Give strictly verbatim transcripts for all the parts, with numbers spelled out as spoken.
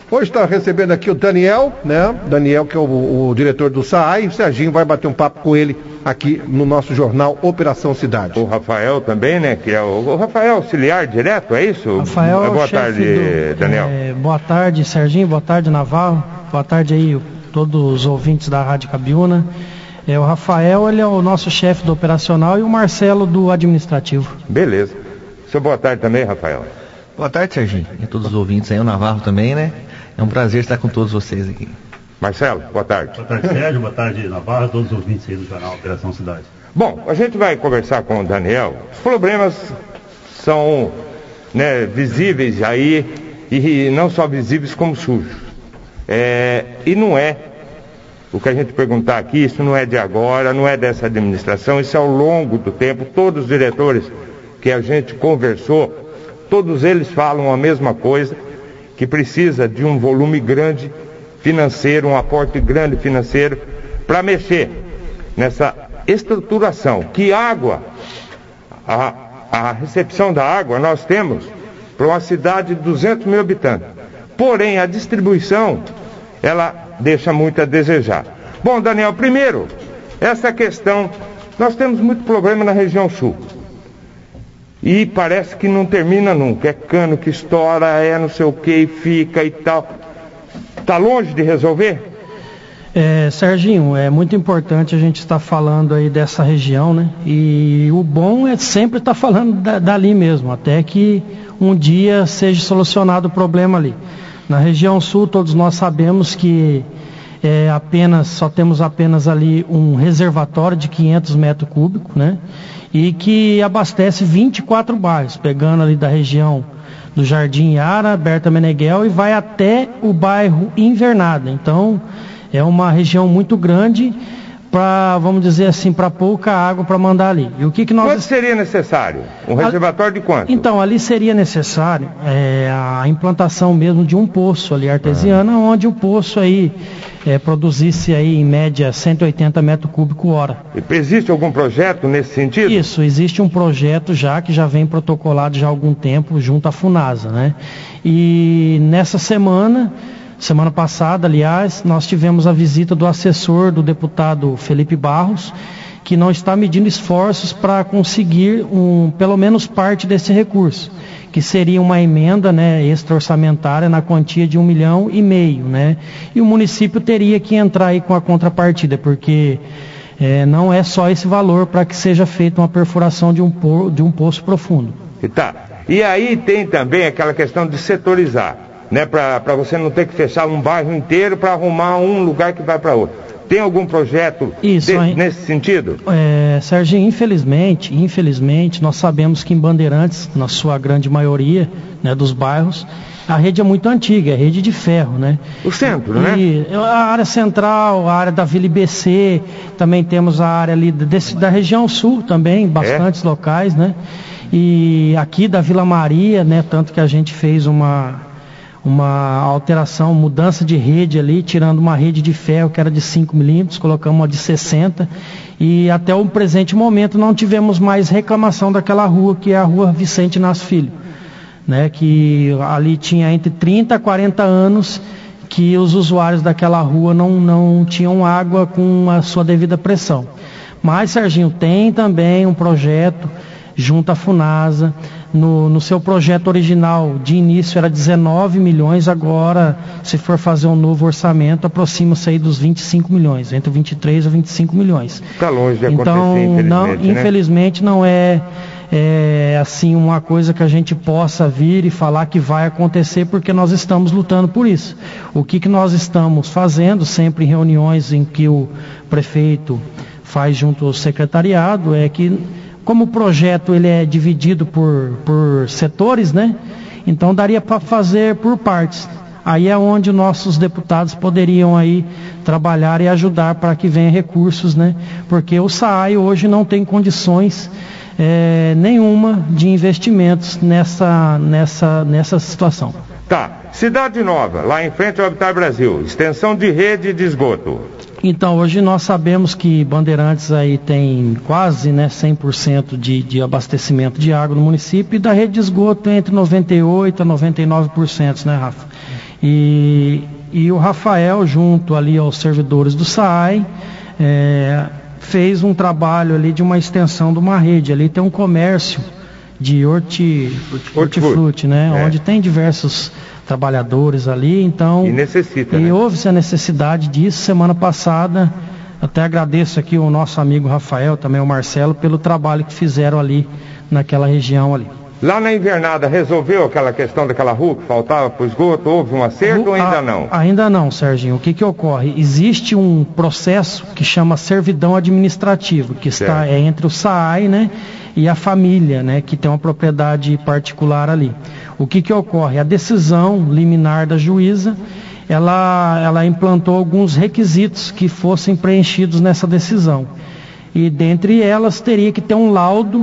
Hoje está recebendo aqui o Daniel, né? Daniel, que é o, o diretor do S A A I. O Serginho vai bater um papo com ele aqui no nosso jornal Operação Cidade. O Rafael também, né? Que é o, o Rafael auxiliar direto, é isso? Rafael, boa tarde, do, Daniel. É, boa tarde, Serginho. Boa tarde, Navarro. Boa tarde aí, todos os ouvintes da Rádio Cabiúna. É, o Rafael, ele é o nosso chefe do operacional e o Marcelo do administrativo. Beleza. Seu boa tarde também, Rafael. Boa tarde, Serginho. E a todos os ouvintes aí, o Navarro também, né? É um prazer estar com todos vocês aqui. Marcelo, boa tarde. Boa tarde, Sérgio. Boa tarde, Navarro, a todos os ouvintes aí do jornal Operação Cidade. Bom, a gente vai conversar com o Daniel. Os problemas são, né, visíveis aí, e não só visíveis como sujos. É, e não é o que a gente perguntar aqui, isso não é de agora, não é dessa administração, isso é ao longo do tempo. Todos os diretores que a gente conversou, todos eles falam a mesma coisa, que precisa de um volume grande financeiro, um aporte grande financeiro para mexer nessa estruturação. Que água, a, a recepção da água nós temos para uma cidade de duzentos mil habitantes. Porém, a distribuição, ela deixa muito a desejar. Bom, Daniel, primeiro, essa questão, nós temos muito problema na região sul. E parece que não termina nunca, é cano que estoura, é não sei o que e fica e tal. Está longe de resolver? É, Serginho, é muito importante a gente estar falando aí dessa região, né? E o bom é sempre estar falando da, dali mesmo, até que um dia seja solucionado o problema ali. Na região sul, todos nós sabemos que é, apenas, só temos apenas ali um reservatório de quinhentos metros cúbicos, né? E que abastece vinte e quatro bairros, pegando ali da região do Jardim Yara, Berta Meneghel, e vai até o bairro Invernada. Então, é uma região muito grande para, vamos dizer assim, para pouca água para mandar ali. E o que que nós... Quanto seria necessário? Um reservatório de quanto? Então, ali seria necessário é, a implantação mesmo de um poço ali artesiano, ah. onde o poço aí é, produzisse aí em média cento e oitenta metros cúbicos hora. E existe algum projeto nesse sentido? Isso, existe um projeto já que já vem protocolado já há algum tempo junto à Funasa, né? E nessa semana... Semana passada, aliás, nós tivemos a visita do assessor do deputado Felipe Barros, que não está medindo esforços para conseguir um, pelo menos parte desse recurso, que seria uma emenda, né, extra-orçamentária na quantia de um milhão e meio, né? E o município teria que entrar aí com a contrapartida, porque é, não é só esse valor para que seja feita uma perfuração de um, po, de um poço profundo. E tá. E aí tem também aquela questão de setorizar, né, para você não ter que fechar um bairro inteiro para arrumar um lugar que vai para outro. Tem algum projeto Isso, de, nesse sentido? É, Serginho, infelizmente, infelizmente, nós sabemos que em Bandeirantes, na sua grande maioria, né, dos bairros, a rede é muito antiga, é rede de ferro, né? O centro, e, né? A área central, a área da Vila I B C, também temos a área ali desse, da região sul também, bastantes é. locais, né? E aqui da Vila Maria, né, tanto que a gente fez uma... uma alteração, mudança de rede ali, tirando uma rede de ferro que era de cinco milímetros, colocamos uma de sessenta, e até o presente momento não tivemos mais reclamação daquela rua, que é a rua Vicente Inácio Filho, né, que ali tinha entre trinta a quarenta anos que os usuários daquela rua não, não tinham água com a sua devida pressão. Mas, Serginho, tem também um projeto junto à Funasa. No, no seu projeto original, de início era dezenove milhões, agora, se for fazer um novo orçamento, aproxima-se aí dos vinte e cinco milhões, entre vinte e três a vinte e cinco milhões. Está longe de acontecer, então, infelizmente, não, né? infelizmente não é, é assim uma coisa que a gente possa vir e falar que vai acontecer, porque nós estamos lutando por isso. O que, que nós estamos fazendo, sempre em reuniões em que o prefeito faz junto ao secretariado, é que como o projeto ele é dividido por, por setores, né? Então daria para fazer por partes. Aí é onde nossos deputados poderiam aí trabalhar e ajudar para que venha recursos, né? Porque o S A A I hoje não tem condições é, nenhuma de investimentos nessa, nessa, nessa situação. Tá. Cidade Nova, lá em frente ao Habitat Brasil, extensão de rede de esgoto. Então, hoje nós sabemos que Bandeirantes aí tem quase, né, cem por cento de, de abastecimento de água no município, e da rede de esgoto entre noventa e oito por cento a noventa e nove por cento, né, Rafa? E, e o Rafael, junto ali aos servidores do S A I, é, fez um trabalho ali de uma extensão de uma rede. Ali tem um comércio de horti, hortifruti, né? É. Onde tem diversos trabalhadores ali, então... E necessita, E né? houve-se a necessidade disso. Semana passada, até agradeço aqui o nosso amigo Rafael, também o Marcelo, pelo trabalho que fizeram ali, naquela região ali. Lá na Invernada, resolveu aquela questão daquela rua que faltava para o esgoto? Houve um acerto ou ainda a, não? Ainda não, Serginho. O que que ocorre? Existe um processo que chama servidão administrativa, que está é, entre o S A I, né, e a família, né, que tem uma propriedade particular ali. O que que ocorre? A decisão liminar da juíza, ela, ela implantou alguns requisitos que fossem preenchidos nessa decisão. E dentre elas teria que ter um laudo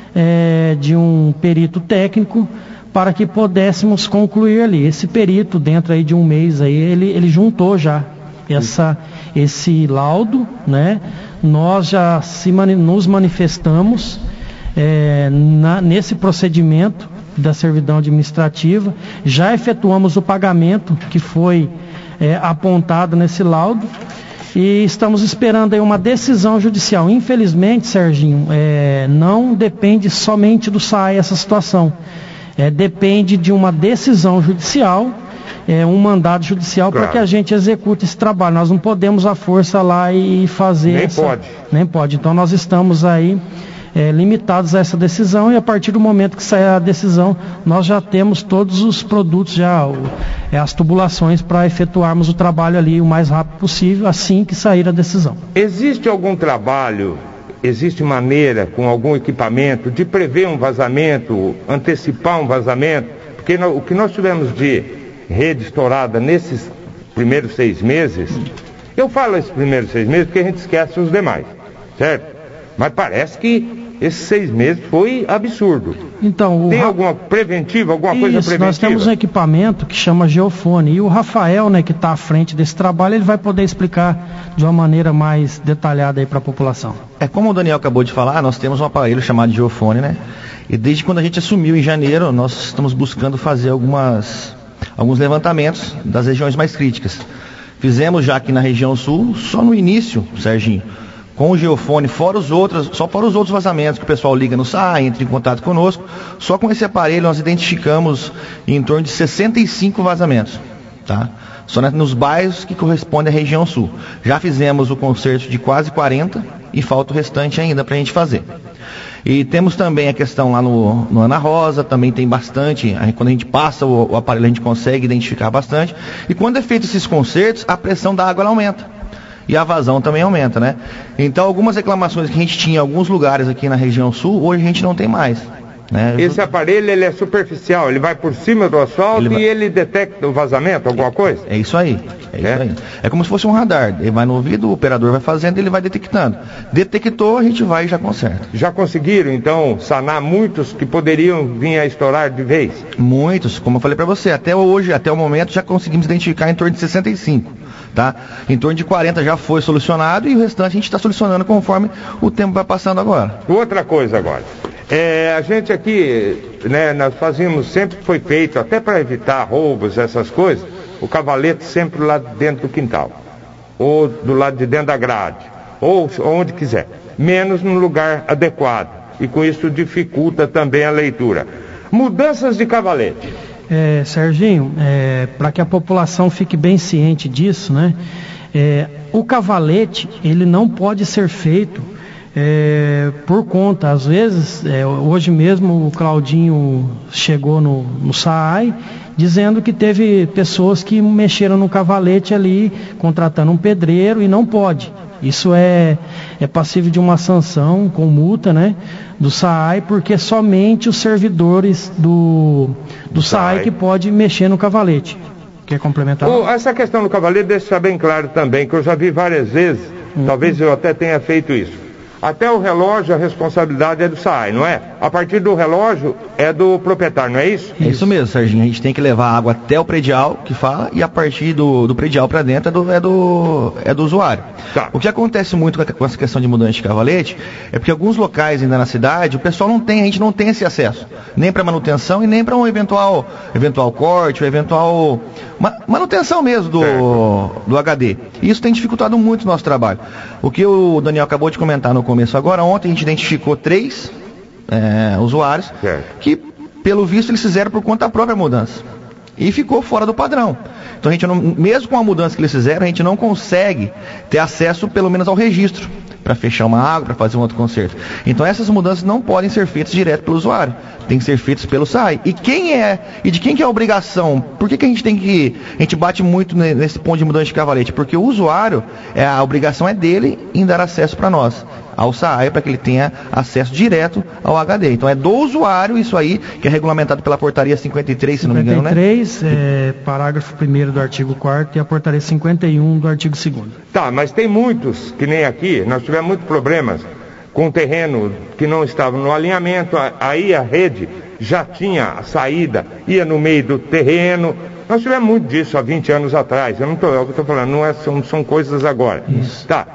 É, de um perito técnico para que pudéssemos concluir ali. Esse perito, dentro aí de um mês, aí, ele, ele juntou já essa, esse laudo, né? Nós já se mani- nos manifestamos é, na, nesse procedimento da servidão administrativa, já efetuamos o pagamento que foi é, apontado nesse laudo. E estamos esperando aí uma decisão judicial. Infelizmente, Serginho, é, não depende somente do S A I essa situação. É, depende de uma decisão judicial, é, um mandado judicial, claro, para que a gente execute esse trabalho. Nós não podemos à força lá e fazer... Nem essa... pode. Nem pode. Então nós estamos aí é, limitados a essa decisão, e a partir do momento que sair a decisão, nós já temos todos os produtos, já o, é, as tubulações para efetuarmos o trabalho ali o mais rápido possível, assim que sair a decisão. Existe algum trabalho, existe maneira com algum equipamento de prever um vazamento, antecipar um vazamento? Porque no, o que nós tivemos de rede estourada nesses primeiros seis meses, eu falo esses primeiros seis meses porque a gente esquece os demais, certo? Mas parece que esses seis meses foi absurdo. Então, o Tem Ra... alguma preventiva, alguma Isso, coisa preventiva? Nós temos um equipamento que chama geofone, e o Rafael, né, que está à frente desse trabalho, ele vai poder explicar de uma maneira mais detalhada aí para a população. É como o Daniel acabou de falar, nós temos um aparelho chamado geofone, né? E desde quando a gente assumiu em janeiro, nós estamos buscando fazer algumas, alguns levantamentos das regiões mais críticas. Fizemos já aqui na região sul, só no início, Serginho, com o geofone, fora os outros, só fora os outros vazamentos que o pessoal liga no S A I, entra em contato conosco, só com esse aparelho nós identificamos em torno de sessenta e cinco vazamentos, tá? Só nos bairros que correspondem à região sul. Já fizemos o conserto de quase quarenta e falta o restante ainda para a gente fazer. E temos também a questão lá no, no Ana Rosa, também tem bastante, aí quando a gente passa o, o aparelho a gente consegue identificar bastante, e quando é feito esses consertos, a pressão da água ela aumenta. E a vazão também aumenta, né? Então algumas reclamações que a gente tinha em alguns lugares aqui na região sul, hoje a gente não tem mais, né? Esse aparelho, ele é superficial, ele vai por cima do asfalto ele vai... e ele detecta o vazamento, alguma coisa? É isso aí, é, é? isso aí. É como se fosse um radar, ele vai no ouvido, o operador vai fazendo, ele vai detectando. Detectou, a gente vai e já conserta. Já conseguiram, então, sanar muitos que poderiam vir a estourar de vez? Muitos, como eu falei para você, até hoje, até o momento, já conseguimos identificar em torno de sessenta e cinco. Tá? Em torno de quarenta já foi solucionado e o restante a gente está solucionando conforme o tempo vai passando agora. Outra coisa agora, é, a gente aqui, né, nós fazíamos, sempre foi feito, até para evitar roubos, essas coisas, o cavalete sempre lá dentro do quintal, ou do lado de dentro da grade, ou onde quiser, menos num lugar adequado, e com isso dificulta também a leitura. Mudanças de cavalete. É, Serginho, é, para que a população fique bem ciente disso, né? É, o cavalete, ele não pode ser feito é, por conta. Às vezes, é, hoje mesmo o Claudinho chegou no, no S A I dizendo que teve pessoas que mexeram no cavalete ali, contratando um pedreiro, e não pode. Isso é, é passível de uma sanção com multa, né, do S A I, porque somente os servidores do, do S A I que pode mexer no cavalete. Quer complementar? Oh, essa questão do cavalete deixa bem claro também, que eu já vi várias vezes, uhum. Talvez eu até tenha feito isso. até o relógio a responsabilidade é do SAAI, não é? A partir do relógio é do proprietário, não é isso? É isso mesmo, Serginho. A gente tem que levar a água até o predial, que fala, e a partir do, do predial para dentro é do, é do, é do usuário. Tá. O que acontece muito com, a, com essa questão de mudança de cavalete é porque alguns locais ainda na cidade, o pessoal não tem, a gente não tem esse acesso, nem para manutenção e nem para um eventual, eventual corte, ou eventual ma, manutenção mesmo do, do H D. E isso tem dificultado muito o nosso trabalho. O que o Daniel acabou de comentar no começo agora, ontem a gente identificou três é, usuários certo. que, pelo visto, eles fizeram por conta própria a mudança. E ficou fora do padrão. Então, a gente não, mesmo com a mudança que eles fizeram, a gente não consegue ter acesso, pelo menos, ao registro, para fechar uma água, para fazer um outro conserto. Então, essas mudanças não podem ser feitas direto pelo usuário. Tem que ser feitas pelo SAAI. E quem é, e de quem que é a obrigação? Por que que a gente tem que, a gente bate muito nesse ponto de mudança de cavalete? Porque o usuário, é, a obrigação é dele em dar acesso para nós, ao SAAI, para que ele tenha acesso direto ao H D. Então é do usuário isso aí, que é regulamentado pela portaria cinquenta e três, se não me engano, né? cinquenta e três, é, parágrafo primeiro do artigo quarto e a portaria cinquenta e um do artigo segundo. Tá, mas tem muitos, que nem aqui, nós tivemos muitos problemas com terreno que não estava no alinhamento, aí a rede já tinha a saída, ia no meio do terreno. Nós tivemos muito disso há vinte anos atrás. Eu não estou, eu estou falando, não é, são, são coisas agora. Isso. Tá.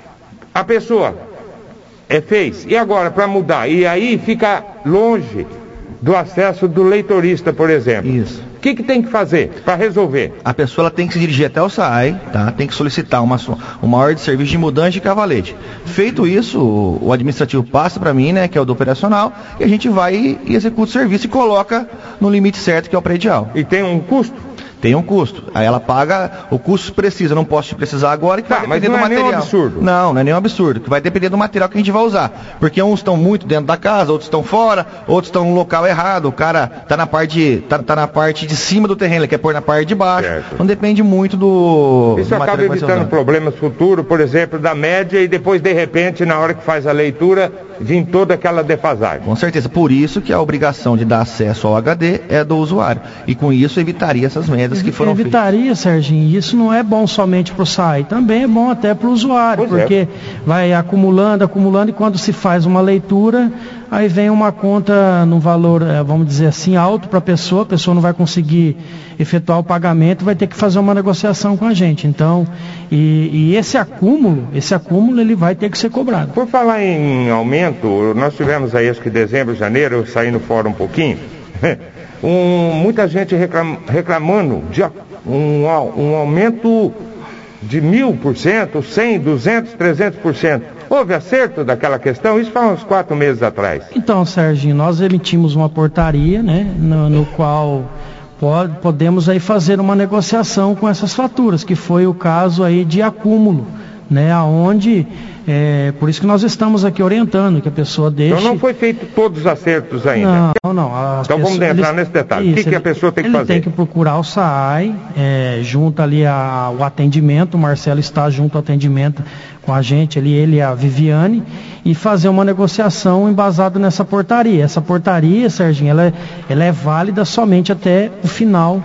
A pessoa é, fez, e agora para mudar? E aí fica longe do acesso do leitorista, por exemplo. Isso. O que, que tem que fazer para resolver? A pessoa ela tem que se dirigir até o SAAI, tá? Tem que solicitar uma, uma ordem de serviço de mudança de cavalete. Feito isso, o, o administrativo passa para mim, né, que é o do operacional, e a gente vai e, e executa o serviço e coloca no limite certo, que é o predial. E tem um custo? Tem um custo. Aí ela paga o custo precisa, não posso te precisar agora, que tá, vai depender mas não do é material. Nenhum absurdo. Não, não é nenhum absurdo, que vai depender do material que a gente vai usar. Porque uns estão muito dentro da casa, outros estão fora, outros estão no local errado, o cara tá na parte de, tá, tá na parte de cima do terreno, ele quer pôr na parte de baixo. Certo. Então depende muito do. Isso do acaba evitando problemas futuros, por exemplo, da média, e depois, de repente, na hora que faz a leitura, vem toda aquela defasagem. Com certeza. Por isso que a obrigação de dar acesso ao H D é do usuário. E com isso evitaria essas médias que foram feitas. Evitaria, Serginho, isso não é bom somente para o SAAI, também é bom até para o usuário, pois porque é. vai acumulando, acumulando, e quando se faz uma leitura, aí vem uma conta num valor, vamos dizer assim, alto para a pessoa, a pessoa não vai conseguir efetuar o pagamento, vai ter que fazer uma negociação com a gente. Então, e, e esse acúmulo, esse acúmulo ele vai ter que ser cobrado. Por falar em aumento, nós tivemos aí, acho que dezembro, janeiro, eu saí no fórum um pouquinho, um, muita gente reclam, reclamando de um, um aumento de mil por cento, cem, duzentos, trezentos por cento. Houve acerto daquela questão? Isso faz uns quatro meses atrás. Então, Serginho, nós emitimos uma portaria, né, no, no qual pode, podemos aí fazer uma negociação com essas faturas, que foi o caso aí de acúmulo, né, aonde, é, por isso que nós estamos aqui orientando, que a pessoa deixe... Então não foi feito todos os acertos ainda? Não, não. Então pessoas, vamos entrar eles, nesse detalhe. Isso, o que, que a pessoa tem que ele fazer? Ele tem que procurar o SAAI, é, junto ali ao atendimento, o Marcelo está junto ao atendimento com a gente, ali, ele e a Viviane, e fazer uma negociação embasada nessa portaria. Essa portaria, Serginho, ela é, ela é válida somente até o final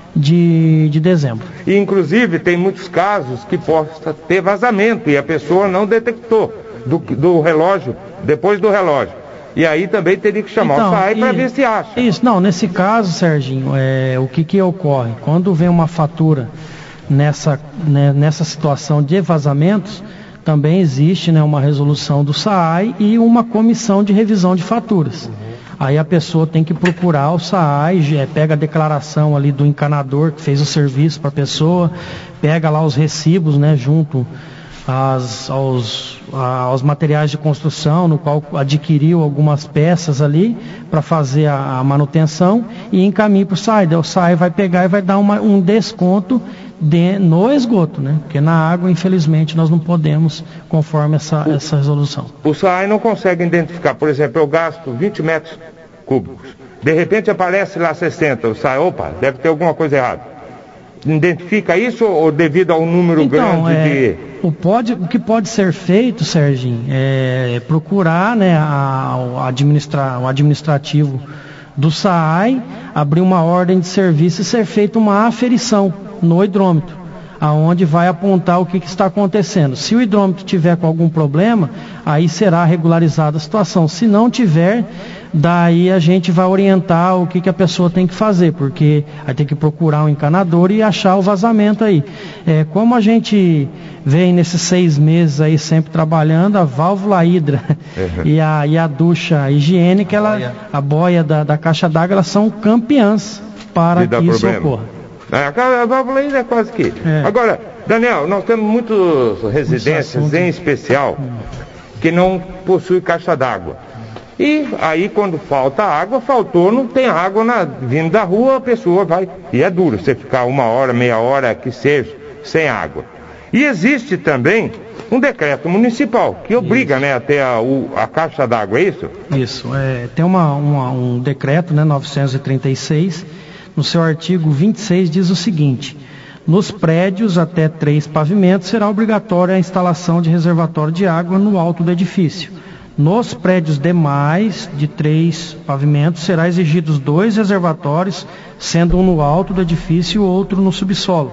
De, de dezembro. E inclusive tem muitos casos que possa ter vazamento e a pessoa não detectou do, do relógio, depois do relógio. E aí também teria que chamar então, o SAAI para ver se acha. Isso, não, nesse caso, Serginho, é, o que que ocorre? Quando vem uma fatura nessa, né, nessa situação de vazamentos, também existe, né, uma resolução do SAAI e uma comissão de revisão de faturas. Aí a pessoa tem que procurar o SAAI, pega a declaração ali do encanador que fez o serviço para a pessoa, pega lá os recibos, né, junto às, aos, aos materiais de construção, no qual adquiriu algumas peças ali para fazer a, a manutenção, e encaminha para o SAAI. Daí o SAAI vai pegar e vai dar uma, um desconto de, no esgoto, né? Porque na água, infelizmente, nós não podemos, conforme essa, essa resolução. O SAAI não consegue identificar, por exemplo, eu gasto vinte metros cúbicos, de repente aparece lá sessenta, o SAAI, opa, deve ter alguma coisa errada. Identifica isso ou devido ao número então, grande é, de... O, pode, o que pode ser feito, Serginho, é procurar, né, a, o, administra, o administrativo do SAAI, abrir uma ordem de serviço e ser feita uma aferição no hidrômetro. aonde vai apontar o que, que está acontecendo. Se o hidrômetro tiver com algum problema, aí será regularizada a situação. Se não tiver, daí a gente vai orientar o que, que a pessoa tem que fazer, porque aí tem que procurar um encanador e achar o vazamento aí. É, como a gente vem nesses seis meses aí sempre trabalhando, a válvula hidra uhum. e, a, e a ducha higiênica, ela, a boia da, da caixa d'água, elas são campeãs para que isso problema. ocorra. É, a válvula ainda é quase que. É. Agora, Daniel, nós temos muitas residências, em especial, que não possuem caixa d'água. E aí, quando falta água, faltou, não tem água na, vindo da rua, a pessoa vai. E é duro você ficar uma hora, meia hora, que seja, sem água. E existe também um decreto municipal que obriga, né, a ter a, o, a caixa d'água, é isso? Isso, é, tem uma, uma, um decreto, né, novecentos e trinta e seis. No seu artigo vinte e seis diz o seguinte: nos prédios até três pavimentos será obrigatória a instalação de reservatório de água no alto do edifício. Nos prédios demais de três pavimentos será exigidos dois reservatórios, sendo um no alto do edifício e o outro no subsolo.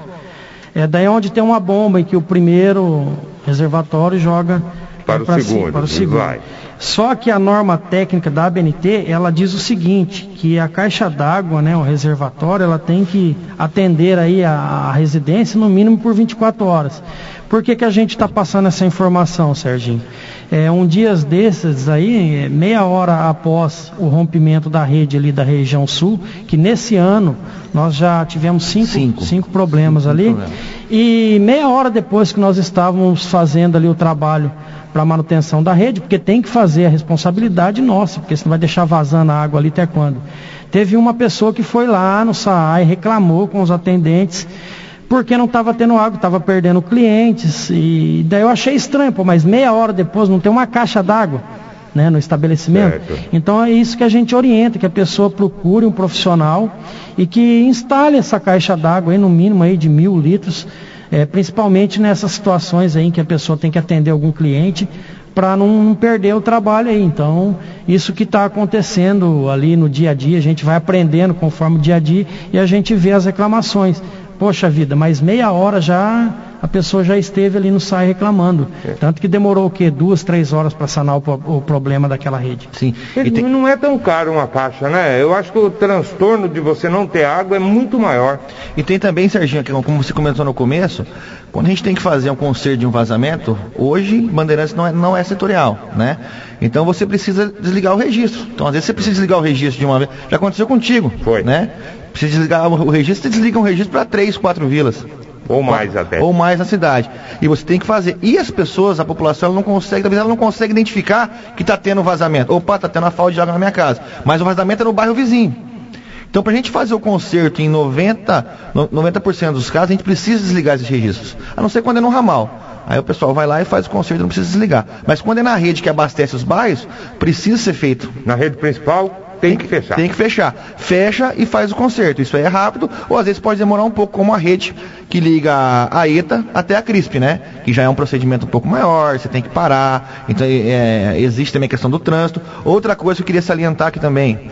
É daí onde tem uma bomba em que o primeiro reservatório joga para, para o, segundo, si, para o segundo. Vai. Só que a norma técnica da A B N T, ela diz o seguinte, que a caixa d'água, né, o reservatório, ela tem que atender aí a, a residência no mínimo por vinte e quatro horas. Por que que a gente está passando essa informação, Serginho? É, um dia desses aí, meia hora após o rompimento da rede ali da região sul, que nesse ano nós já tivemos cinco, cinco. cinco problemas cinco ali, problemas. E meia hora depois que nós estávamos fazendo ali o trabalho para manutenção da rede, porque tem que fazer a responsabilidade nossa, porque senão vai deixar vazando a água ali até quando. Teve uma pessoa que foi lá no S A A e reclamou com os atendentes, porque não estava tendo água, estava perdendo clientes, e daí eu achei estranho, pô, mas meia hora depois não tem uma caixa d'água, né, no estabelecimento. Certo. Então é isso que a gente orienta, que a pessoa procure um profissional e que instale essa caixa d'água aí no mínimo aí de mil litros, é, principalmente nessas situações aí em que a pessoa tem que atender algum cliente, para não, não perder o trabalho aí. Então, isso que está acontecendo ali no dia a dia, a gente vai aprendendo conforme o dia a dia e a gente vê as reclamações. Poxa vida, mas meia hora já a pessoa já esteve ali no S A I reclamando. É. Tanto que demorou o quê? Duas, três horas para sanar o, o problema daquela rede. Sim. E tem... Não é tão caro uma caixa, né? Eu acho que o transtorno de você não ter água é muito maior. E tem também, Serginho, como você comentou no começo, quando a gente tem que fazer um conserto de um vazamento, hoje Bandeirantes não é, não é setorial, né? Então você precisa desligar o registro. Então às vezes você precisa desligar o registro de uma vez. Já aconteceu contigo. Foi. Né? Precisa desligar o registro, você desliga um registro para três, quatro vilas. Ou mais até. Ou mais na cidade. E você tem que fazer. E as pessoas, a população, ela não consegue, talvez ela não consegue identificar que está tendo vazamento. Opa, está tendo uma falta de água na minha casa. Mas o vazamento é no bairro vizinho. Então, para a gente fazer o conserto em noventa por cento dos casos, a gente precisa desligar esses registros. A não ser quando é no ramal. Aí o pessoal vai lá e faz o conserto, não precisa desligar. Mas quando é na rede que abastece os bairros, precisa ser feito. Na rede principal, tem que fechar. Tem que fechar. Fecha e faz o conserto. Isso aí é rápido, ou às vezes pode demorar um pouco, como a rede que liga a ETA até a CRISP, né? Que já é um procedimento um pouco maior, você tem que parar. Então é, existe também a questão do trânsito. Outra coisa que eu queria salientar aqui também,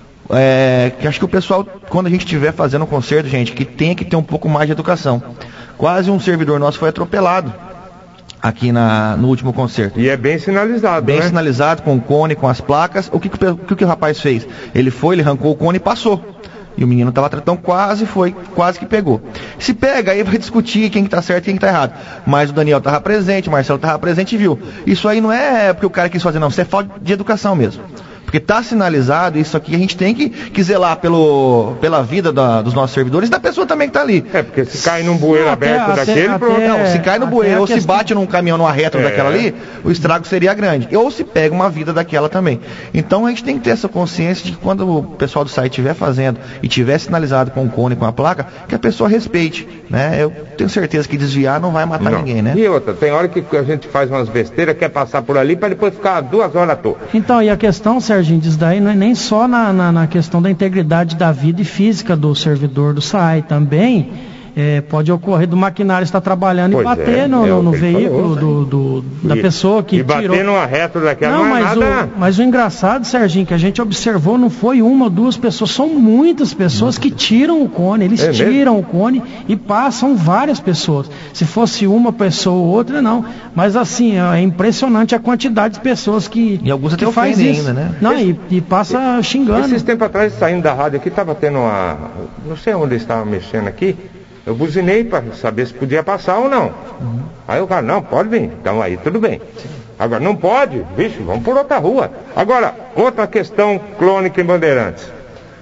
é que acho que o pessoal, quando a gente estiver fazendo um conserto, gente, que tem que ter um pouco mais de educação. Quase um servidor nosso foi atropelado aqui na, no último concerto. E é bem sinalizado, Bem né? sinalizado, com o cone, com as placas. O que, que, o, que, que o rapaz fez? Ele foi, ele arrancou o cone e passou. E o menino estava tratando, quase foi, quase que pegou. Se pega, aí vai discutir quem que tá certo e quem que tá errado. Mas o Daniel estava presente, o Marcelo estava presente e viu. Isso aí não é porque o cara quis fazer, não. Isso é falta de educação mesmo. Porque está sinalizado, isso aqui a gente tem que, que zelar pelo, pela vida da, dos nossos servidores e da pessoa também que está ali. É, porque se cai num bueiro não, aberto até, daquele, até, pronto. Não, se cai no bueiro ou se bate num caminhão, numa retro é. daquela ali, o estrago seria grande. Ou se pega uma vida daquela também. Então a gente tem que ter essa consciência de que quando o pessoal do site estiver fazendo e tiver sinalizado com o cone, com a placa, que a pessoa respeite. Né? Eu tenho certeza que desviar não vai matar não. ninguém, né? E outra, tem hora que a gente faz umas besteiras, quer passar por ali para depois ficar duas horas à toa. Então, e a questão, Serginho, disso daí não é nem só na, na, na questão da integridade da vida e física do servidor do S A I, também é, pode ocorrer do maquinário estar trabalhando Pois e bater é, no, é no, o no que ele veículo falou, do, do- da E- pessoa que E bater tirou. numa reta daquela Não, não, é mas, nada... o, mas o engraçado, Serginho, que a gente observou não foi uma ou duas pessoas, são muitas pessoas que tiram o cone, eles É mesmo? tiram o cone e passam várias pessoas. Se fosse uma pessoa ou outra, não. Mas assim, é impressionante a quantidade de pessoas que, E alguns que até faz ofendem isso. ainda, né? Não, e, e passa xingando. Esses tempos atrás, saindo da rádio aqui, estava tendo uma... Não sei onde eles estavam mexendo aqui. Eu buzinei para saber se podia passar ou não. Uhum. Aí o cara, não, pode vir. Então aí, tudo bem. Agora, não pode? Vixe, vamos por outra rua. Agora, outra questão crônica em Bandeirantes.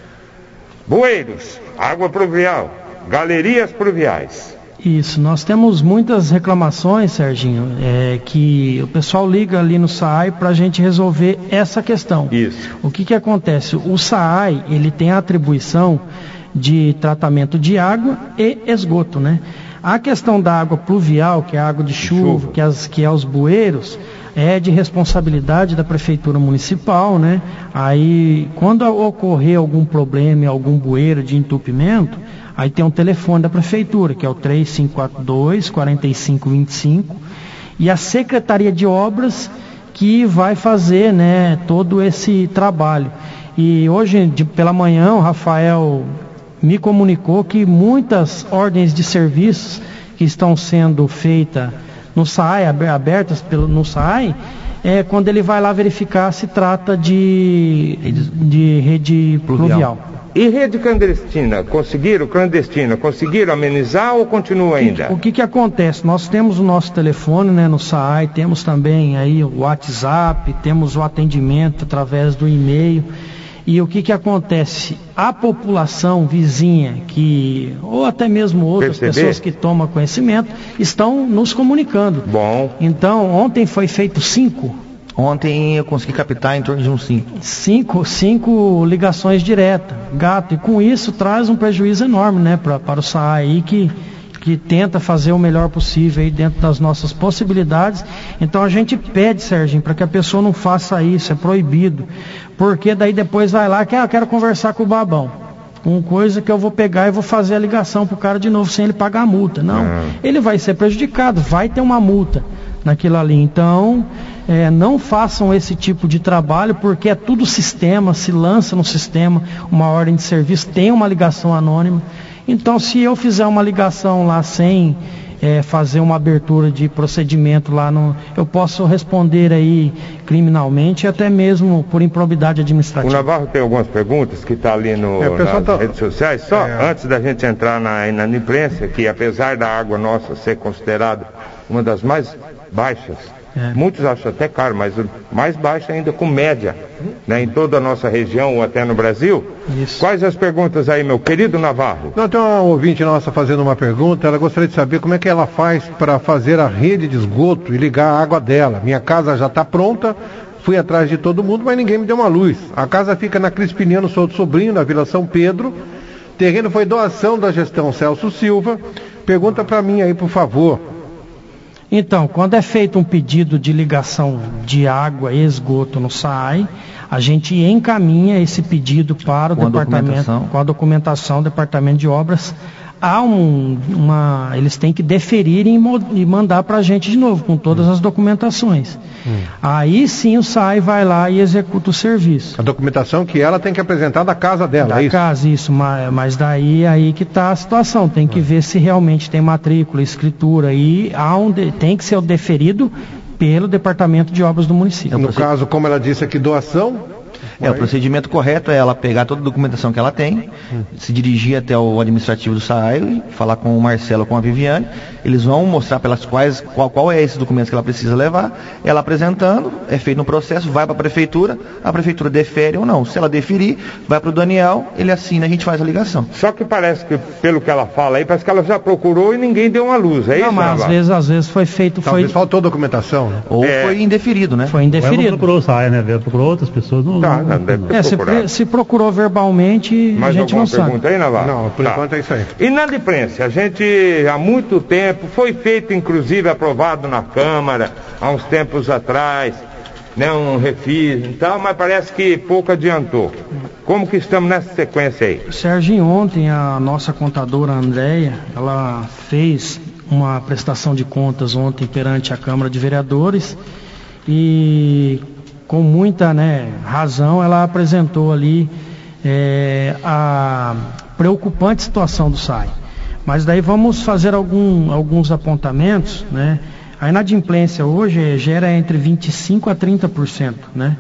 Bueiros, água pluvial, galerias pluviais. Isso, nós temos muitas reclamações, Serginho, é, que o pessoal liga ali no S A I para a gente resolver essa questão. Isso. O que que acontece? O S A I, ele tem a atribuição de tratamento de água e esgoto, né? A questão da água pluvial, que é a água de chuva, chuva. Que, as, que é os bueiros, é de responsabilidade da Prefeitura Municipal, né? Aí, quando ocorrer algum problema em algum bueiro de entupimento, aí tem um telefone da Prefeitura, que é o três cinco quatro dois, quatro cinco dois cinco, e a Secretaria de Obras que vai fazer, né, todo esse trabalho. E hoje, de, pela manhã, o Rafael me comunicou que muitas ordens de serviços que estão sendo feitas no S A I, abertas pelo, no S A I, é quando ele vai lá verificar se trata de, de rede pluvial. pluvial. E rede clandestina, conseguiram clandestina, conseguiram amenizar ou continua ainda? O que que acontece? Nós temos o nosso telefone, né, no S A I, temos também aí o WhatsApp, temos o atendimento através do e-mail. E o que que acontece? A população vizinha, que, ou até mesmo outras Perceber? pessoas que tomam conhecimento, estão nos comunicando. Bom. Então, ontem foi feito cinco, Ontem eu consegui captar em torno de uns cinco. cinco, cinco ligações diretas, gato, e com isso traz um prejuízo enorme, né, pra, para o S A I que, que tenta fazer o melhor possível aí dentro das nossas possibilidades. Então a gente pede, Serginho, para que a pessoa não faça isso, é proibido, porque daí depois vai lá que ah, eu quero conversar com o babão, com coisa que eu vou pegar e vou fazer a ligação pro cara de novo sem ele pagar a multa. Não, Ah. ele vai ser prejudicado, vai ter uma multa naquilo ali. Então, é, não façam esse tipo de trabalho, porque é tudo sistema, se lança no sistema uma ordem de serviço, tem uma ligação anônima. Então, se eu fizer uma ligação lá sem é, fazer uma abertura de procedimento lá, no, eu posso responder aí criminalmente e até mesmo por improbidade O administrativa. Navarro tem algumas perguntas que está ali no, É, o pessoal nas tá- redes sociais. Só É. antes da gente entrar na, na imprensa, que apesar da água nossa ser considerada uma das mais baixas, É. muitos acham até caro, mas o mais baixa ainda com média, né, em toda a nossa região ou até no Brasil. Isso. Quais as perguntas aí, meu querido Navarro? Não, tem uma ouvinte nossa fazendo uma pergunta, ela gostaria de saber como é que ela faz para fazer a rede de esgoto e ligar a água dela. Minha casa já está pronta, fui atrás de todo mundo, mas ninguém me deu uma luz. A casa fica na Crispiniano Souto Sobrinho, na Vila São Pedro. Terreno foi doação da gestão Celso Silva. Pergunta para mim aí, por favor. Então, quando é feito um pedido de ligação de água e esgoto no S A I, a gente encaminha esse pedido para o Com a departamento, documentação. com a documentação, departamento de obras. Há um, uma, eles têm que deferir e, mo- e mandar para a gente de novo, com todas as documentações. Aí sim o S A I vai lá e executa o serviço. A documentação que ela tem que apresentar da casa dela, Da é isso? casa, isso, mas, mas daí é aí que está a situação. Tem que ver se realmente tem matrícula, escritura, e há um de- tem que ser deferido pelo Departamento de Obras do município. No caso, como ela disse aqui, doação. É, o procedimento correto é ela pegar toda a documentação que ela tem, se dirigir até o administrativo do S A I, falar com o Marcelo ou com a Viviane, eles vão mostrar pelas quais, qual, qual é esses documentos que ela precisa levar, ela apresentando, é feito um processo, vai para a prefeitura, a prefeitura defere ou não. Se ela deferir, vai para o Daniel, ele assina, a gente faz a ligação. Só que parece que, pelo que ela fala aí, parece que ela já procurou e ninguém deu uma luz, é Não, isso, mas às Navarro? vezes, às vezes foi feito, foi, Talvez faltou documentação, né? Ou É. foi indeferido, né? foi Ela não indeferido. procurou o S A I, né? Ela procurou outras pessoas. Não, Tá, não- não, deve ter É, se, procurado. se procurou verbalmente, a Mais gente alguma não sabe. pergunta aí, Navarro? Não, por Tá. enquanto é isso aí. E na imprensa, a gente há muito tempo, foi feito inclusive aprovado na Câmara, há uns tempos atrás, né, um refis e tal, mas parece que pouco adiantou. Como que estamos nessa sequência aí? Sérgio, ontem a nossa contadora Andréia, ela fez uma prestação de contas ontem perante a Câmara de Vereadores e com muita, né, razão ela apresentou ali é, a preocupante situação do S A I. Mas daí vamos fazer algum, alguns apontamentos, né? A inadimplência hoje gera entre vinte e cinco a trinta por cento, né?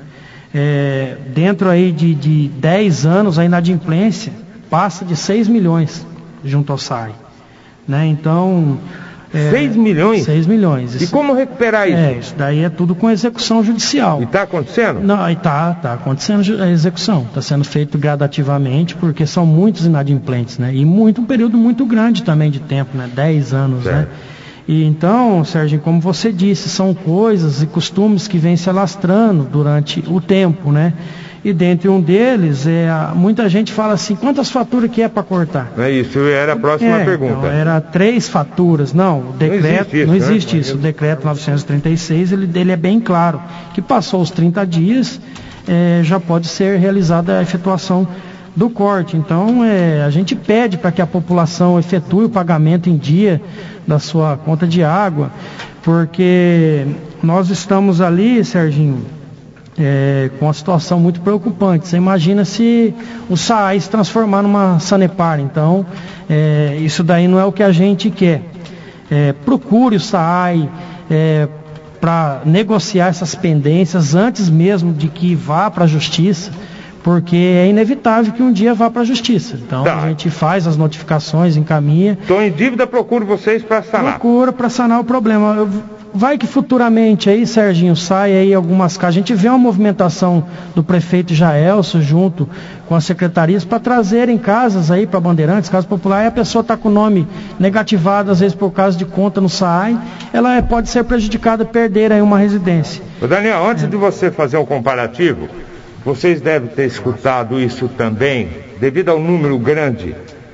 É, dentro aí de, de dez anos a inadimplência passa de seis milhões junto ao S A I, né? Então... É, seis milhões? seis milhões. Isso, e como recuperar isso? É, isso daí é tudo com execução judicial. E está acontecendo? Não, está tá acontecendo a execução. Está sendo feito gradativamente, porque são muitos inadimplentes, né? E muito, um período muito grande também de tempo, né? dez anos, certo, né? E então, Sérgio, como você disse, são coisas e costumes que vêm se alastrando durante o tempo, né? E dentre um deles, é, muita gente fala assim, quantas faturas que é para cortar? É isso, era a próxima é, pergunta. Então, era três faturas. Não, o decreto, não existe isso. Não existe né? isso. O decreto novecentos e trinta e seis, ele, ele é bem claro, que passou os trinta dias, é, já pode ser realizada a efetuação do corte. Então, é, a gente pede para que a população efetue o pagamento em dia da sua conta de água, porque nós estamos ali, Serginho, É, com uma situação muito preocupante. Você imagina se o S A I se transformar numa Sanepar. Então, é, isso daí não é o que a gente quer. É, procure o S A I é, para negociar essas pendências antes mesmo de que vá para a justiça, porque é inevitável que um dia vá para a justiça. Então, tá, a gente faz as notificações, encaminha. Estou em dívida, procuro vocês para sanar. Procura para sanar o problema. Eu, Vai que futuramente aí, Serginho, sai aí algumas casas. A gente vê uma movimentação do prefeito Jaelso junto com as secretarias para trazerem casas aí para Bandeirantes, Casa Popular, e a pessoa está com o nome negativado, às vezes por causa de conta no S A I, ela é, pode ser prejudicada, perder aí uma residência. Ô Daniel, antes é. de você fazer o comparativo, vocês devem ter escutado isso também, devido ao número grande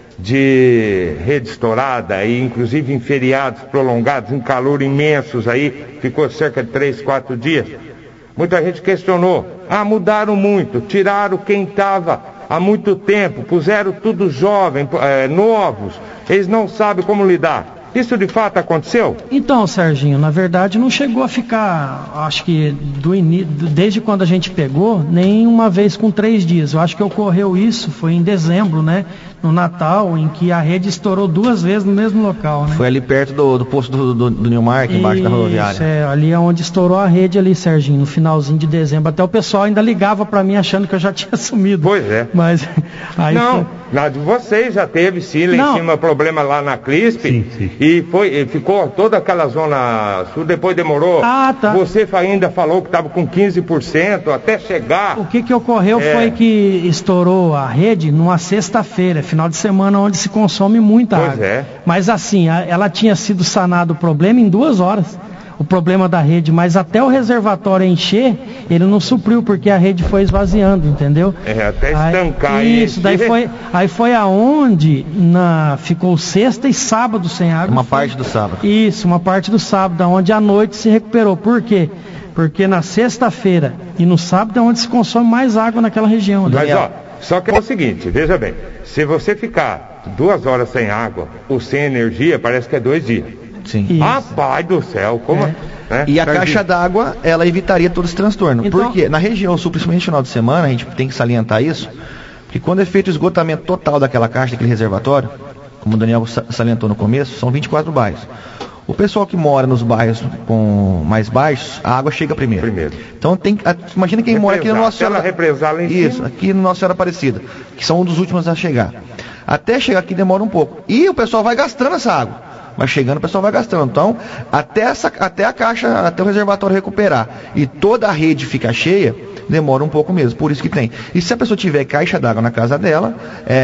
de rede estourada e inclusive em feriados prolongados, em calor imensos aí, ficou cerca de três, quatro dias. Muita gente questionou, ah, mudaram muito, tiraram quem estava há muito tempo, puseram tudo jovem, é, novos, eles não sabem como lidar. Isso de fato aconteceu? Então, Serginho, na verdade não chegou a ficar, acho que do in... desde quando a gente pegou, nem uma vez com três dias. Eu acho que ocorreu isso, foi em dezembro, né? No Natal, em que a rede estourou duas vezes no mesmo local, né? Foi ali perto do, do posto do, do, do Newmark, embaixo isso, da rodoviária. Isso, é, ali é onde estourou a rede ali, Serginho, no finalzinho de dezembro. Até o pessoal ainda ligava para mim achando que eu já tinha sumido. Pois é. Mas aí não, foi... na de vocês já teve sim, lá não. em cima, problema lá na Crisp. Sim, sim. E foi, e ficou toda aquela zona sul, depois demorou. Ah, tá. Você ainda falou que estava com quinze por cento até chegar. O que que ocorreu é... foi que estourou a rede numa sexta-feira, final de semana, onde se consome muita pois água. É. Mas assim, ela tinha sido sanado o problema em duas horas. O problema da rede, mas até o reservatório encher, ele não supriu, porque a rede foi esvaziando, entendeu? É, até estancar aí, isso. Daí foi, aí foi aonde na, ficou sexta e sábado sem água. Uma foi, parte do sábado. Isso, uma parte do sábado, onde à noite se recuperou. Por quê? Porque na sexta-feira e no sábado é onde se consome mais água naquela região. Mas ó, só que é o seguinte, veja bem, se você ficar duas horas sem água ou sem energia, parece que é dois dias. Sim. Rapaz do céu, como... É. Né? E a caixa d'água, ela evitaria todo esse transtorno. Então... Porque na região sul, principalmente no final de semana, a gente tem que salientar isso, porque quando é feito o esgotamento total daquela caixa, daquele reservatório, como o Daniel salientou no começo, são vinte e quatro bairros. O pessoal que mora nos bairros com mais baixos, a água chega primeiro. Primeiro. Então tem, imagina quem mora aqui no Nossa Senhora. Represar lá em Isso, cima. aqui no Nossa Senhora Aparecida, que são um dos últimos a chegar. Até chegar aqui demora um pouco. E o pessoal vai gastando essa água. Mas chegando o pessoal vai gastando. Então, até, essa, até a caixa, até o reservatório recuperar e toda a rede ficar cheia, demora um pouco mesmo, por isso que tem. E se a pessoa tiver caixa d'água na casa dela,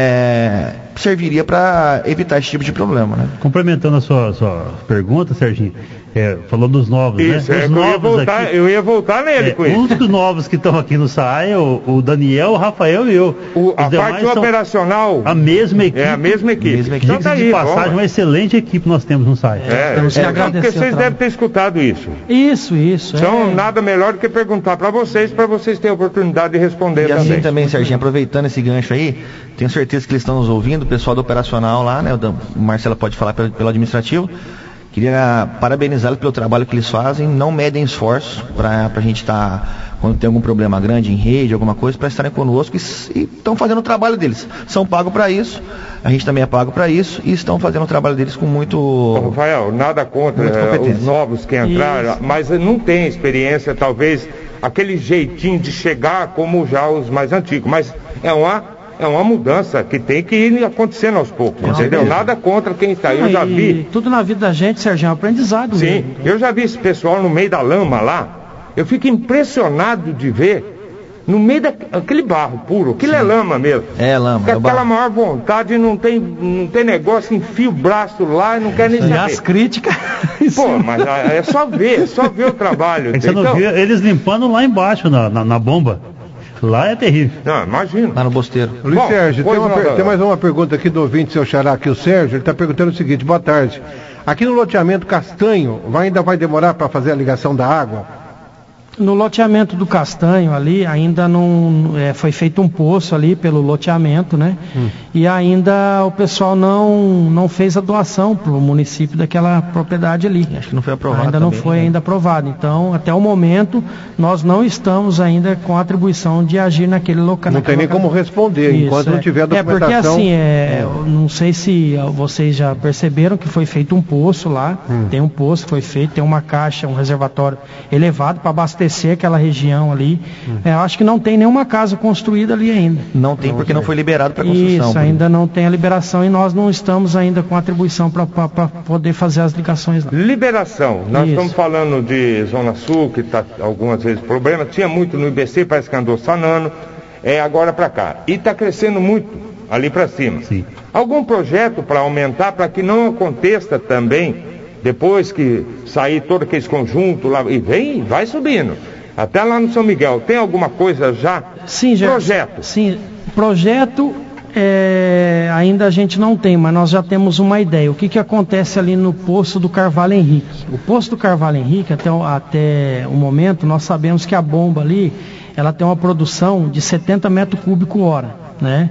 é, serviria para evitar esse tipo de problema, né? Complementando a sua, sua pergunta, Serginho, é, falou dos novos, isso, né? É, Os eu, novos ia voltar, aqui, eu ia voltar nele é, com isso. Um dos novos que estão aqui no S A I é o, o Daniel, o Rafael e eu. O, a Os demais parte são operacional a mesma equipe. é a mesma equipe. Mesma equipe. Então tá de aí, passagem, vamos. uma excelente equipe nós temos no S A I. É, Temos que é, agradecer porque vocês o devem ter escutado isso. Isso, isso. Então, é. nada melhor do que perguntar para vocês, para vocês terem a oportunidade de responder E também. assim também, Serginho, aproveitando esse gancho aí, tenho certeza que eles estão nos ouvindo, o pessoal do operacional lá, né? O Marcelo pode falar pelo, pelo administrativo. Queria parabenizá-los pelo trabalho que eles fazem, não medem esforços para a gente estar, tá, quando tem algum problema grande em rede, alguma coisa, para estarem conosco e estão fazendo o trabalho deles. São pagos para isso, a gente também é pago para isso e estão fazendo o trabalho deles com muito... Ô, Rafael, nada contra é, os novos que entraram, isso. Mas não tem experiência, talvez, aquele jeitinho de chegar como já os mais antigos, mas é uma... É uma mudança que tem que ir acontecendo aos poucos, é entendeu? Mesmo. Nada contra quem está aí. Eu já vi. Tudo na vida da gente, Serginho, é um aprendizado. Sim, mesmo. Eu já vi esse pessoal no meio da lama lá. Eu fico impressionado de ver no meio daquele barro puro. Aquilo Sim. é lama mesmo. É lama. Com é aquela barro. maior vontade, não tem, não tem negócio, enfia o braço lá e não quer nem saber. E as críticas. Pô, mas é só ver, é só ver o trabalho. Você não viu eles limpando lá embaixo na, na, na bomba. Lá é terrível. Não, imagina. Lá no Bosteiro. Luiz Bom, Sérgio, tem, uma, tem mais uma pergunta aqui do ouvinte, seu xará aqui, o Sérgio, ele está perguntando o seguinte, boa tarde. Aqui no loteamento Castanho, vai, ainda vai demorar para fazer a ligação da água? No loteamento do Castanho ali, ainda não é, foi feito um poço ali pelo loteamento, né? Hum. E ainda o pessoal não, não fez a doação para o município daquela propriedade ali. Acho que não foi aprovado Ainda também, não foi né? ainda aprovado. Então, até o momento, nós não estamos ainda com a atribuição de agir naquele local. Não tem nem como responder, Isso, enquanto é. não tiver a documentação. É porque assim, é, não sei se vocês já perceberam que foi feito um poço lá, hum. tem um poço, foi feito, tem uma caixa, um reservatório elevado para abastecer aquela região ali. Hum. É, eu acho que não tem nenhuma casa construída ali ainda. Não tem, não porque tem. Não foi liberado para construção. Isso, ainda não tem a liberação e nós não estamos ainda com atribuição para poder fazer as ligações lá. Liberação. Nós Isso. estamos falando de Zona Sul, que está algumas vezes problema. Tinha muito no I B C, parece que andou sanando. É agora para cá. E está crescendo muito ali para cima. Sim. Algum projeto para aumentar, para que não aconteça também, depois que sair todo aquele conjunto lá, e vem, vai subindo. Até lá no São Miguel, tem alguma coisa já? Sim, já. Projeto. Sim, projeto é, ainda a gente não tem, mas nós já temos uma ideia. O que, que acontece ali no poço do Carvalho Henrique? O poço do Carvalho Henrique, até, até o momento, nós sabemos que a bomba ali, ela tem uma produção de setenta metros cúbicos hora, né?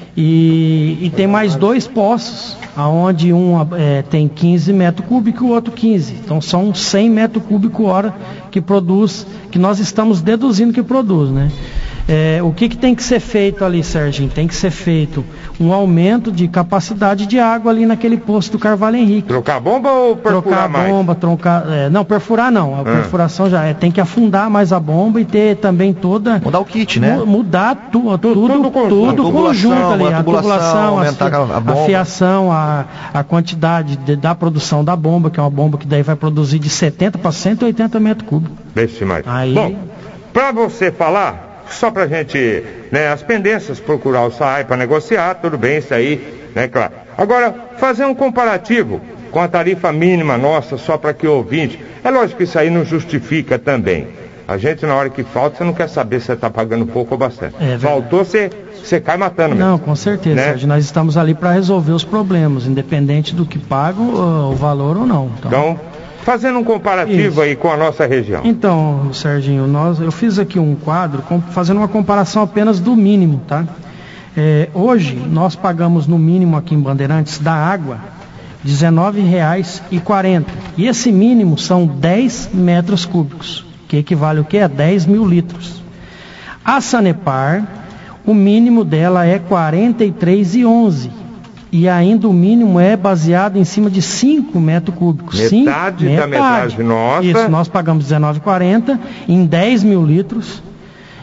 E, e tem mais dois poços, onde um é, tem quinze metros cúbicos e o outro quinze. Então são cem metros cúbicos hora que produz, que nós estamos deduzindo que produz, né? É, o que, que tem que ser feito ali, Serginho? Tem que ser feito um aumento de capacidade de água ali naquele poço do Carvalho Henrique. Trocar a bomba ou perfurar trocar mais? Trocar a bomba, trocar... É, não, perfurar não. A ah. perfuração já é. Tem que afundar mais a bomba e ter também toda... Mudar o kit, né? Mudar tu, tudo, tudo, tudo, tudo conjunto ali. A tubulação, aumentar a, a, bomba. a fiação, a, a quantidade de, da produção da bomba, que é uma bomba que daí vai produzir de setenta para cento e oitenta metros cúbicos. Deixe mais. Aí... Bom, para você falar... Só para a gente, né, as pendências, procurar o S A I para negociar, tudo bem, isso aí, né, claro. Agora, fazer um comparativo com a tarifa mínima nossa, só para que o ouvinte, é lógico que isso aí não justifica também. A gente, na hora que falta, você não quer saber se você está pagando pouco ou bastante. É Faltou, você, você cai matando mesmo. Não, com certeza, né? Sérgio, nós estamos ali para resolver os problemas, independente do que paga o, o valor ou não. Então... então fazendo um comparativo Isso. aí com a nossa região. Então, Serginho, nós, eu fiz aqui um quadro com, fazendo uma comparação apenas do mínimo, tá? É, hoje, nós pagamos no mínimo aqui em Bandeirantes da água dezenove reais e quarenta centavos. E esse mínimo são dez metros cúbicos, que equivale o quê? A dez mil litros. A Sanepar, o mínimo dela é quarenta e três reais e onze centavos. E ainda o mínimo é baseado em cima de cinco metros cúbicos. Metade cinco, da metade nossa. Isso, nós pagamos dezenove reais e quarenta centavos em dez mil litros.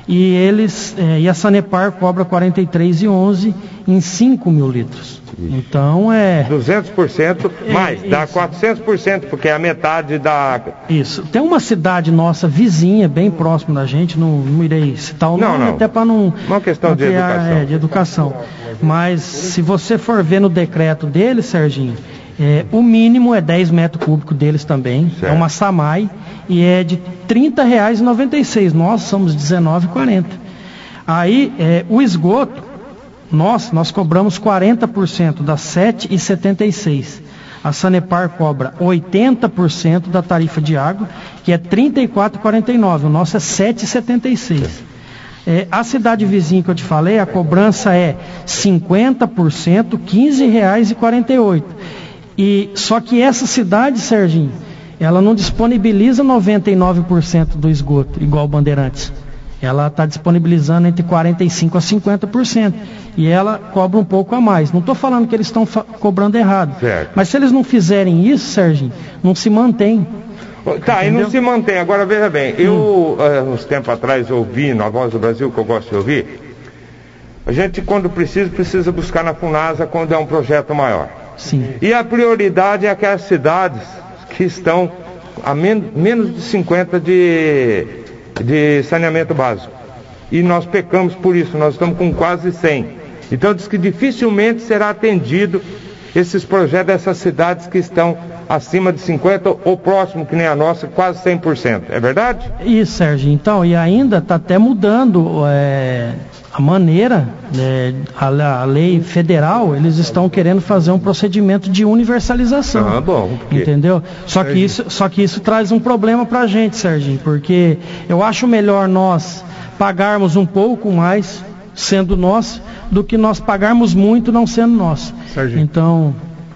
e eles é, e a Sanepar cobra quarenta e três reais e onze centavos em cinco mil litros. Então é duzentos por cento mais, é, dá isso. quatrocentos por cento, porque é a metade da... Isso. Tem uma cidade nossa vizinha, bem próximo da gente, não, não irei citar o nome, não, não. até para não... Uma questão de educação. É, de educação. Mas se você for ver no decreto deles, Serginho, é, o mínimo é dez metros cúbicos deles também, certo. É uma Samai, e é de trinta reais e noventa e seis centavos. Nós somos dezenove reais e quarenta centavos. Aí, é, o esgoto, nós, nós cobramos quarenta por cento das sete reais e setenta e seis centavos. A Sanepar cobra oitenta por cento da tarifa de água, que é trinta e quatro reais e quarenta e nove centavos. O nosso é sete reais e setenta e seis centavos. É, a cidade vizinha que eu te falei, a cobrança é cinquenta por cento, quinze reais e quarenta e oito centavos. E, só que essa cidade, Serginho, ela não disponibiliza noventa e nove por cento do esgoto, igual Bandeirantes. Ela está disponibilizando entre quarenta e cinco por cento a cinquenta por cento. E ela cobra um pouco a mais. Não estou falando que eles estão cobrando errado. Certo. Mas se eles não fizerem isso, Serginho, não se mantém. Tá, entendeu? E não se mantém. Agora, veja bem, eu, hum. uh, uns tempos atrás, ouvi na Voz do Brasil, que eu gosto de ouvir, a gente, quando precisa, precisa buscar na FUNASA quando é um projeto maior. Sim. E a prioridade é aquelas cidades que estão a men menos de cinquenta de, de saneamento básico. E nós pecamos por isso, nós estamos com quase cem. Então diz que dificilmente será atendido esses projetos dessas cidades que estão acima de cinquenta ou próximo, que nem a nossa, quase cem por cento. É verdade? Isso, Sérgio. Então, e ainda está até mudando é, a maneira, é, a, a lei federal, eles estão querendo fazer um procedimento de universalização. Ah, bom. Porque... Entendeu? Só que, isso, só que isso traz um problema para a gente, Serginho, porque eu acho melhor nós pagarmos um pouco mais, sendo nós, do que nós pagarmos muito não sendo nós. Serginho. Então,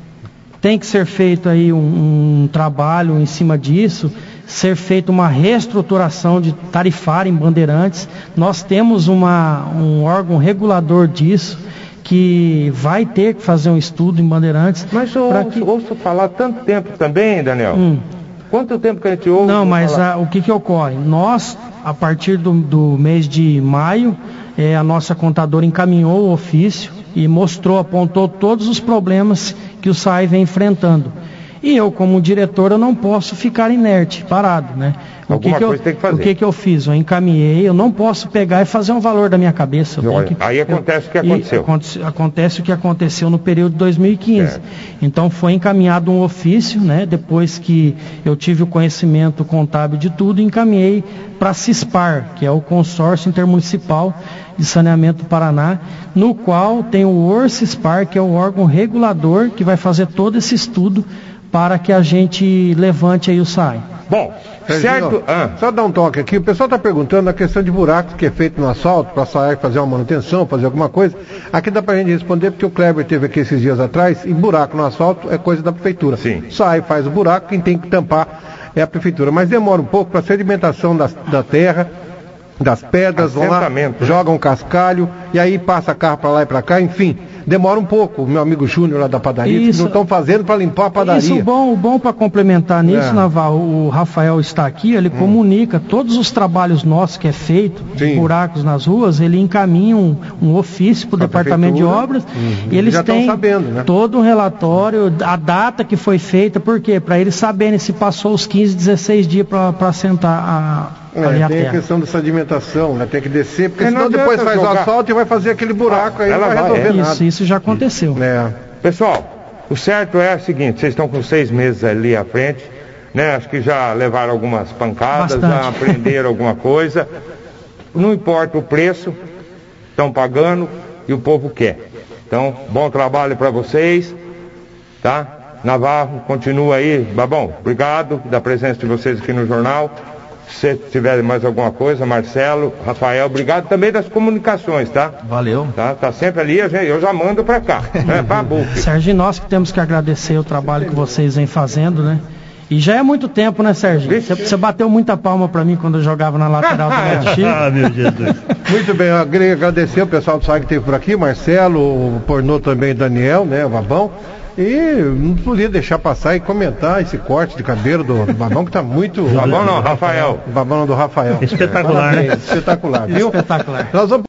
tem que ser feito aí um, um trabalho em cima disso, ser feita uma reestruturação de tarifária em Bandeirantes. Nós temos uma, um órgão regulador disso, que vai ter que fazer um estudo em Bandeirantes. Mas eu ouço, que... ouço falar tanto tempo também, Daniel. Hum. Quanto tempo que a gente ouve? Não, mas a, o que que ocorre? Nós, a partir do, do mês de maio, é, a nossa contadora encaminhou o ofício e mostrou, apontou todos os problemas que o S A I vem enfrentando. E eu, como diretor, eu não posso ficar inerte, parado, né? O Alguma que que coisa eu, tem que fazer. O que que eu fiz? Eu encaminhei, eu não posso pegar e fazer um valor da minha cabeça. Eu Olha, que, aí acontece eu, o que aconteceu. Acontece, acontece o que aconteceu no período de dois mil e quinze. É. Então foi encaminhado um ofício, né? Depois que eu tive o conhecimento contábil de tudo, encaminhei para a CISPAR, que é o Consórcio Intermunicipal de Saneamento do Paraná, no qual tem o ORCISPAR, que é o órgão regulador que vai fazer todo esse estudo para que a gente levante aí o S A I. Bom, certo? Ah. Só dar um toque aqui, o pessoal está perguntando a questão de buracos que é feito no asfalto, para a S A I fazer uma manutenção, fazer alguma coisa. Aqui dá para a gente responder, porque o Kleber teve aqui esses dias atrás, e buraco no asfalto é coisa da prefeitura. Sim. S A I faz o buraco, quem tem que tampar é a prefeitura. Mas demora um pouco para a sedimentação da, da terra, das pedras, vão lá, né? Jogam cascalho, e aí passa carro para lá e para cá, enfim. Demora um pouco, o meu amigo Júnior lá da padaria, isso, não estão fazendo para limpar a padaria. Isso, bom, bom para complementar nisso, é. Naval, o Rafael está aqui, ele hum. comunica todos os trabalhos nossos que é feito, Sim. buracos nas ruas, ele encaminha um, um ofício para o departamento de obras, uhum. e eles Já têm sabendo, né? todo um relatório, a data que foi feita, por quê? Para eles saberem se passou os quinze, dezesseis dias para assentar a... É, tem a, a questão da sedimentação, né? Tem que descer, porque é, senão depois faz jogar. o asfalto e vai fazer aquele buraco ah, aí, não vai resolver é. nada. Isso, isso já aconteceu. É. Pessoal, o certo é o seguinte, vocês estão com seis meses ali à frente, né? Acho que já levaram algumas pancadas, Bastante. já aprenderam alguma coisa. Não importa o preço, estão pagando e o povo quer. Então, bom trabalho para vocês, tá? Navarro, continua aí. Babão, obrigado da presença de vocês aqui no jornal. Se tiver mais alguma coisa, Marcelo, Rafael, obrigado também das comunicações, tá? Valeu. Tá, tá sempre ali, eu já mando pra cá, né? Pra Buque. Serginho, nós que temos que agradecer o trabalho que vocês vêm fazendo, né? E já é muito tempo, né, Serginho? Você, você bateu muita palma pra mim quando eu jogava na lateral do Beto Chico. Ah, meu Jesus. Muito bem, eu queria agradecer o pessoal do S A I que esteve por aqui, Marcelo, o Pornô também, Daniel, né, o Babão. E não podia deixar passar e comentar esse corte de cabelo do, do Babão, que está muito... Babão não, Rafael. Babão do Rafael. Espetacular, Parabéns, né? Espetacular, viu? Espetacular. Nós vamos